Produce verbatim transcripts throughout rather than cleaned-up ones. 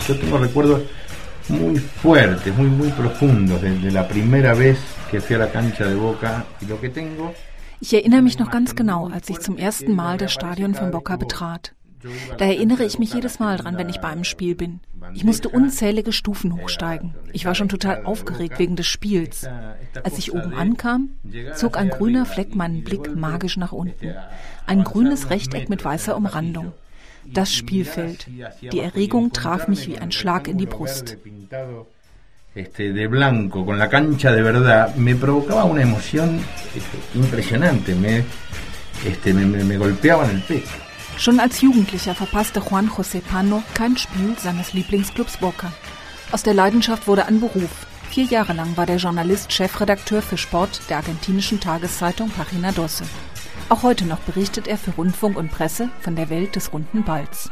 Yo tengo recuerdos muy fuertes, muy, muy profundos de, de la primera vez que fui a la cancha de Boca. Y lo que tengo... Ich erinnere mich noch ganz genau, als ich zum ersten Mal das Stadion von Boca betrat. Da erinnere ich mich jedes Mal dran, wenn ich bei einem Spiel bin. Ich musste unzählige Stufen hochsteigen. Ich war schon total aufgeregt wegen des Spiels. Als ich oben ankam, zog ein grüner Fleck meinen Blick magisch nach unten. Ein grünes Rechteck mit weißer Umrandung. Das Spielfeld. Die Erregung traf mich wie ein Schlag in die Brust. Este, de blanco, con la cancha de verdad, me provocaba una emoción impresionante, me, este, me, me, me golpeaba en el pecho. Schon als Jugendlicher verpasste Juan José Pano kein Spiel seines Lieblingsclubs Boca. Aus der Leidenschaft wurde ein Beruf. Vier Jahre lang war der Journalist Chefredakteur für Sport der argentinischen Tageszeitung Página doce. Auch heute noch berichtet er für Rundfunk und Presse von der Welt des runden Balls.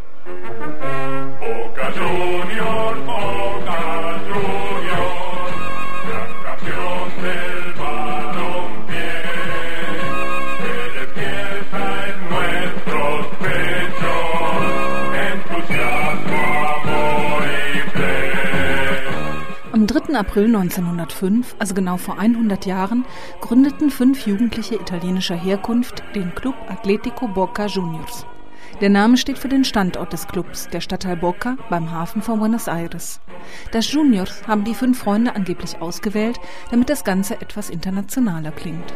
Boca Juniors, Boca Juniors, gran campeón del balompié, que despierta en nuestros pechos entusiasmo, amor y fe. Am dritten April neunzehnhundertfünf, also genau vor hundert Jahren, gründeten fünf Jugendliche italienischer Herkunft den Club Atlético Boca Juniors. Der Name steht für den Standort des Clubs, der Stadtteil Boca beim Hafen von Buenos Aires. Das Juniors haben die fünf Freunde angeblich ausgewählt, damit das Ganze etwas internationaler klingt.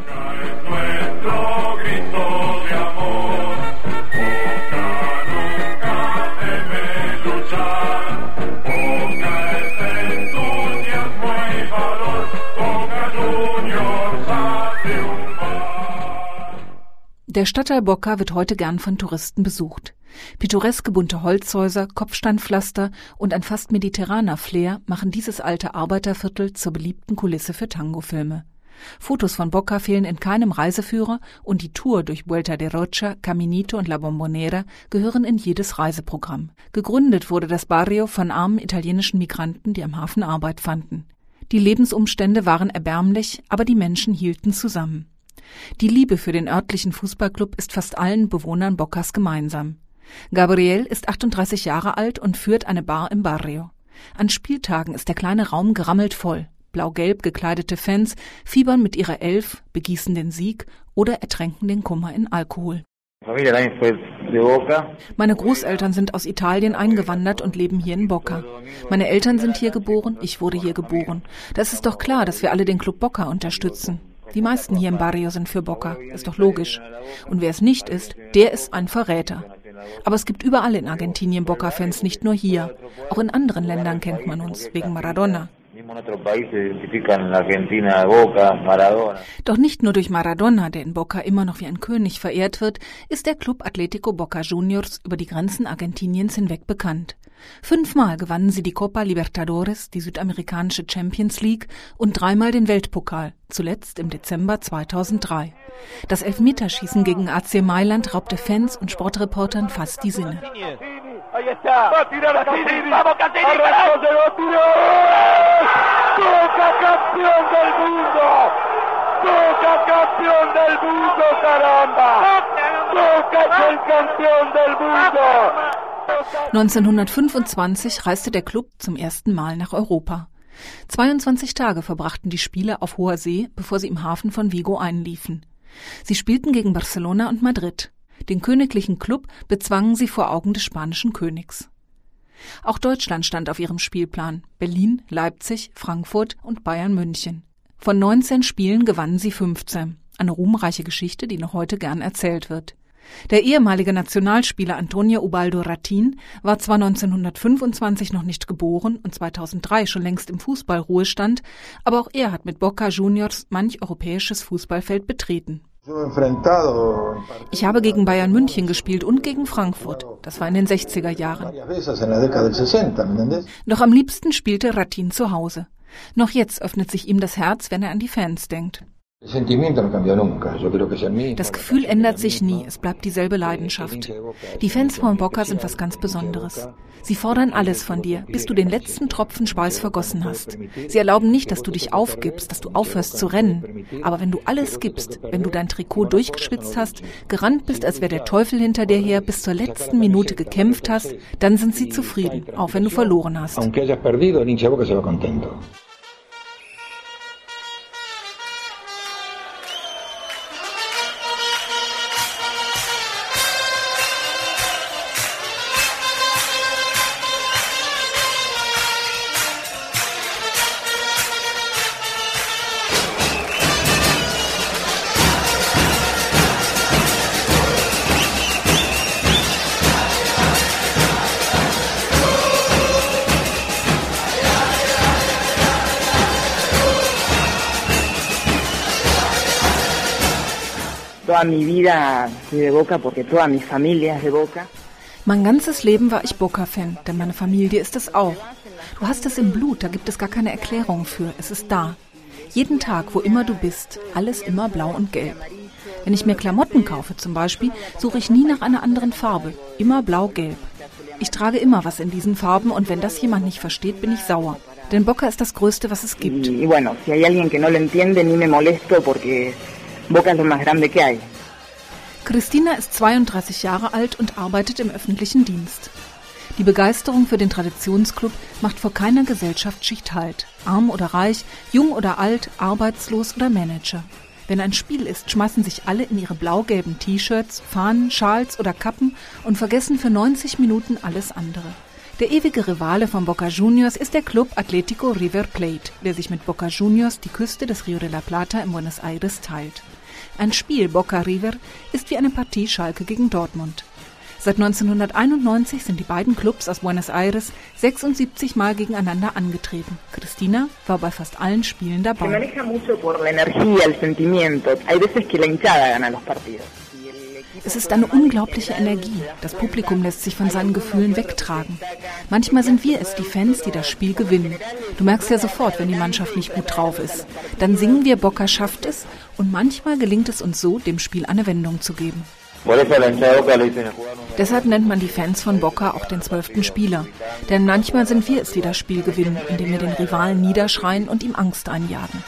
Der Stadtteil Boca wird heute gern von Touristen besucht. Pittoreske bunte Holzhäuser, Kopfsteinpflaster und ein fast mediterraner Flair machen dieses alte Arbeiterviertel zur beliebten Kulisse für Tangofilme. Fotos von Boca fehlen in keinem Reiseführer und die Tour durch Vuelta de Rocha, Caminito und La Bombonera gehören in jedes Reiseprogramm. Gegründet wurde das Barrio von armen italienischen Migranten, die am Hafen Arbeit fanden. Die Lebensumstände waren erbärmlich, aber die Menschen hielten zusammen. Die Liebe für den örtlichen Fußballclub ist fast allen Bewohnern Bocas gemeinsam. Gabriel ist achtunddreißig Jahre alt und führt eine Bar im Barrio. An Spieltagen ist der kleine Raum gerammelt voll. Blau-gelb gekleidete Fans fiebern mit ihrer Elf, begießen den Sieg oder ertränken den Kummer in Alkohol. Meine Großeltern sind aus Italien eingewandert und leben hier in Boca. Meine Eltern sind hier geboren, ich wurde hier geboren. Das ist doch klar, dass wir alle den Club Boca unterstützen. Die meisten hier im Barrio sind für Boca, ist doch logisch. Und wer es nicht ist, der ist ein Verräter. Aber es gibt überall in Argentinien Boca-Fans, nicht nur hier. Auch in anderen Ländern kennt man uns, wegen Maradona. Doch nicht nur durch Maradona, der in Boca immer noch wie ein König verehrt wird, ist der Club Atlético Boca Juniors über die Grenzen Argentiniens hinweg bekannt. Fünfmal gewannen sie die Copa Libertadores, die südamerikanische Champions League, und dreimal den Weltpokal, zuletzt im Dezember zweitausenddrei. Das Elfmeterschießen gegen A C Mailand raubte Fans und Sportreportern fast die Sinne. neunzehnhundertfünfundzwanzig reiste der Club zum ersten Mal nach Europa. zweiundzwanzig Tage verbrachten die Spieler auf hoher See, bevor sie im Hafen von Vigo einliefen. Sie spielten gegen Barcelona und Madrid. Den königlichen Club bezwangen sie vor Augen des spanischen Königs. Auch Deutschland stand auf ihrem Spielplan. Berlin, Leipzig, Frankfurt und Bayern München. Von neunzehn Spielen gewannen sie fünfzehn. Eine ruhmreiche Geschichte, die noch heute gern erzählt wird. Der ehemalige Nationalspieler Antonio Ubaldo Ratín war zwar neunzehnhundertfünfundzwanzig noch nicht geboren und zweitausenddrei schon längst im Fußballruhestand, aber auch er hat mit Boca Juniors manch europäisches Fußballfeld betreten. Ich habe gegen Bayern München gespielt und gegen Frankfurt. Das war in den sechziger Jahren. Doch am liebsten spielte Ratín zu Hause. Noch jetzt öffnet sich ihm das Herz, wenn er an die Fans denkt. Das Gefühl ändert sich nie, es bleibt dieselbe Leidenschaft. Die Fans von Boca sind was ganz Besonderes. Sie fordern alles von dir, bis du den letzten Tropfen Schweiß vergossen hast. Sie erlauben nicht, dass du dich aufgibst, dass du aufhörst zu rennen. Aber wenn du alles gibst, wenn du dein Trikot durchgeschwitzt hast, gerannt bist, als wäre der Teufel hinter dir her, bis zur letzten Minute gekämpft hast, dann sind sie zufrieden, auch wenn du verloren hast. Toda mi vida fui de Boca porque toda mi familia es de Boca. Mein ganzes Leben war ich Boca-Fan, denn meine Familie ist es auch. Du hast es im Blut, da gibt es gar keine Erklärung für. Es ist da. Jeden Tag, wo immer du bist, alles immer blau und gelb. Wenn ich mir Klamotten kaufe zum Beispiel, suche ich nie nach einer anderen Farbe. Immer blau-gelb. Ich trage immer was in diesen Farben und wenn das jemand nicht versteht, bin ich sauer. Denn Boca ist das Größte, was es gibt. Y bueno, si hay alguien que no lo entiende, ni me molesto porque Boca es lo más grande que hay. Cristina ist zweiunddreißig Jahre alt und arbeitet im öffentlichen Dienst. Die Begeisterung für den Traditionsclub macht vor keiner Gesellschaftsschicht Halt. Arm oder reich, jung oder alt, arbeitslos oder Manager. Wenn ein Spiel ist, schmeißen sich alle in ihre blau-gelben T-Shirts, Fahnen, Schals oder Kappen und vergessen für neunzig Minuten alles andere. Der ewige Rivale von Boca Juniors ist der Club Atlético River Plate, der sich mit Boca Juniors die Küste des Rio de la Plata in Buenos Aires teilt. Ein Spiel Boca River ist wie eine Partie Schalke gegen Dortmund. Seit neunzehnhunderteinundneunzig sind die beiden Clubs aus Buenos Aires sechsundsiebzig Mal gegeneinander angetreten. Cristina war bei fast allen Spielen dabei. Se maneja mucho por la energía, el sentimiento. Hay veces que la hinchada gana los partidos. Es ist eine unglaubliche Energie. Das Publikum lässt sich von seinen Gefühlen wegtragen. Manchmal sind wir es, die Fans, die das Spiel gewinnen. Du merkst ja sofort, wenn die Mannschaft nicht gut drauf ist. Dann singen wir Boca schafft es und manchmal gelingt es uns so, dem Spiel eine Wendung zu geben. Deshalb nennt man die Fans von Boca auch den zwölften Spieler. Denn manchmal sind wir es, die das Spiel gewinnen, indem wir den Rivalen niederschreien und ihm Angst einjagen.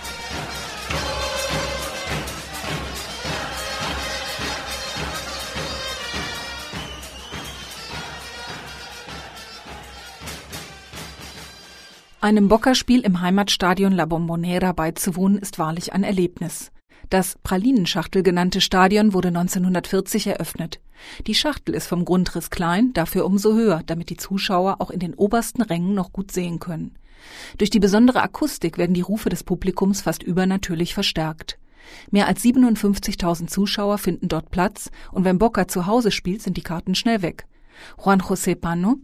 Einem Boca-Spiel im Heimatstadion La Bombonera beizuwohnen, ist wahrlich ein Erlebnis. Das Pralinenschachtel genannte Stadion wurde neunzehnhundertvierzig eröffnet. Die Schachtel ist vom Grundriss klein, dafür umso höher, damit die Zuschauer auch in den obersten Rängen noch gut sehen können. Durch die besondere Akustik werden die Rufe des Publikums fast übernatürlich verstärkt. Mehr als siebenundfünfzigtausend Zuschauer finden dort Platz und wenn Boca zu Hause spielt, sind die Karten schnell weg. Juan José Pano: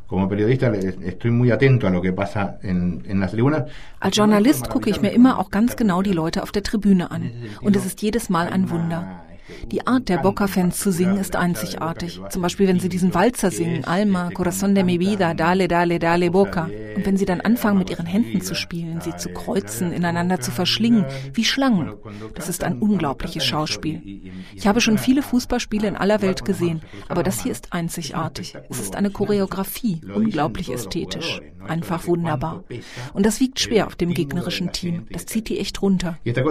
Als Journalist gucke ich mir immer auch ganz genau die Leute auf der Tribüne an. Und es ist jedes Mal ein Wunder. Die Art der Boca-Fans zu singen ist einzigartig. Zum Beispiel, wenn sie diesen Walzer singen, Alma, Corazón de mi vida, dale, dale, dale, Boca. Und wenn sie dann anfangen, mit ihren Händen zu spielen, sie zu kreuzen, ineinander zu verschlingen, wie Schlangen. Das ist ein unglaubliches Schauspiel. Ich habe schon viele Fußballspiele in aller Welt gesehen, aber das hier ist einzigartig. Es ist eine Choreografie, unglaublich ästhetisch. Einfach wunderbar. Und das wiegt schwer auf dem gegnerischen Team. Das zieht die echt runter. Desde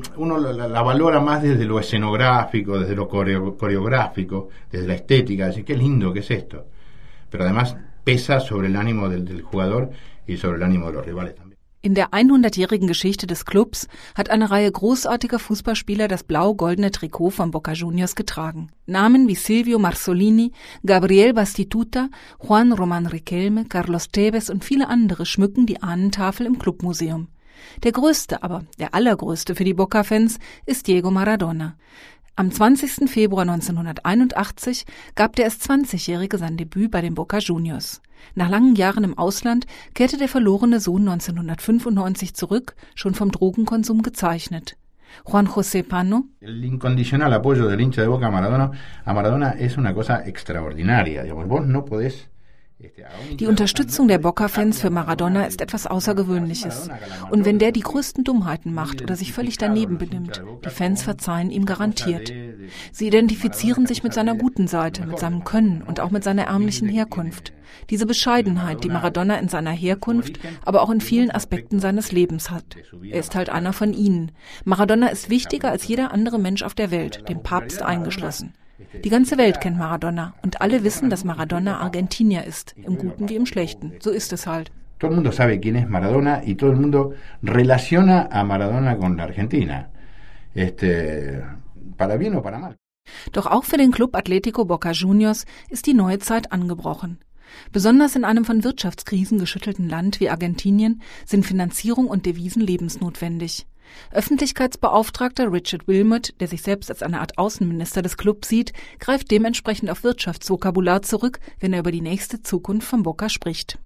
lo coreográfico, desde la estética, decir, qué lindo que es esto. Pero además pesa sobre el ánimo del, del jugador y sobre el ánimo de los rivales también. In der hundertjährigen Geschichte des Clubs hat eine Reihe großartiger Fußballspieler das blau-goldene Trikot von Boca Juniors getragen. Namen wie Silvio Marzolini, Gabriel Bastituta, Juan Román Riquelme, Carlos Tevez und viele andere schmücken die Ahnentafel im Clubmuseum. Der größte, aber der allergrößte für die Boca-Fans ist Diego Maradona. Am zwanzigsten Februar neunzehnhunderteinundachtzig gab der erst zwanzigjährige sein Debüt bei den Boca Juniors. Nach langen Jahren im Ausland kehrte der verlorene Sohn neunzehnhundertfünfundneunzig zurück, schon vom Drogenkonsum gezeichnet. Juan José Pano: El incondicional apoyo del hincha de Boca a Maradona, a Maradona es una cosa extraordinaria. Digamos, vos no podés Die Unterstützung der Boca-Fans für Maradona ist etwas Außergewöhnliches. Und wenn der die größten Dummheiten macht oder sich völlig daneben benimmt, die Fans verzeihen ihm garantiert. Sie identifizieren sich mit seiner guten Seite, mit seinem Können und auch mit seiner ärmlichen Herkunft. Diese Bescheidenheit, die Maradona in seiner Herkunft, aber auch in vielen Aspekten seines Lebens hat. Er ist halt einer von ihnen. Maradona ist wichtiger als jeder andere Mensch auf der Welt, dem Papst eingeschlossen. Die ganze Welt kennt Maradona und alle wissen, dass Maradona Argentinier ist, im Guten wie im Schlechten. So ist es halt. Todo el mundo sabe quién es Maradona y todo el mundo relaciona a Maradona con la Argentina. Este, para bien o para mal. Doch auch für den Club Atlético Boca Juniors ist die neue Zeit angebrochen. Besonders in einem von Wirtschaftskrisen geschüttelten Land wie Argentinien sind Finanzierung und Devisen lebensnotwendig. Öffentlichkeitsbeauftragter Richard Wilmot, der sich selbst als eine Art Außenminister des Clubs sieht, greift dementsprechend auf Wirtschaftsvokabular zurück, wenn er über die nächste Zukunft von Boca spricht.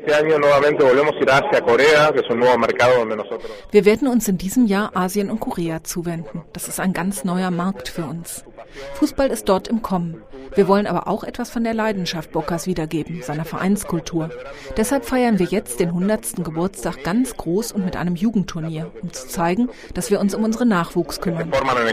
Wir werden uns in diesem Jahr Asien und Korea zuwenden. Das ist ein ganz neuer Markt für uns. Fußball ist dort im Kommen. Wir wollen aber auch etwas von der Leidenschaft Bocas wiedergeben, seiner Vereinskultur. Deshalb feiern wir jetzt den hundertsten Geburtstag ganz groß und mit einem Jugendturnier, um zu zeigen, dass wir uns um unseren Nachwuchs kümmern.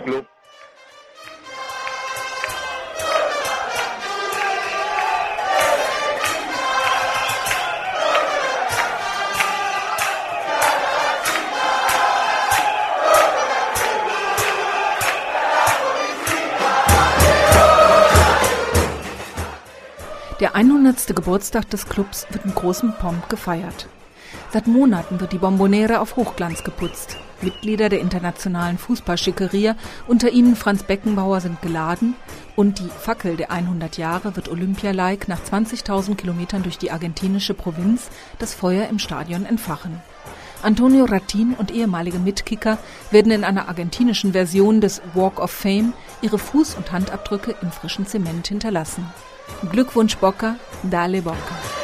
Der hundertste Geburtstag des Clubs wird mit großem Pomp gefeiert. Seit Monaten wird die Bombonera auf Hochglanz geputzt. Mitglieder der internationalen Fußballschickeria, unter ihnen Franz Beckenbauer, sind geladen und die Fackel der hundert Jahre wird Olympia-like nach zwanzigtausend Kilometern durch die argentinische Provinz das Feuer im Stadion entfachen. Antonio Ratin und ehemalige Mitkicker werden in einer argentinischen Version des Walk of Fame ihre Fuß- und Handabdrücke im frischen Zement hinterlassen. Glückwunsch Boca, Dale Boca.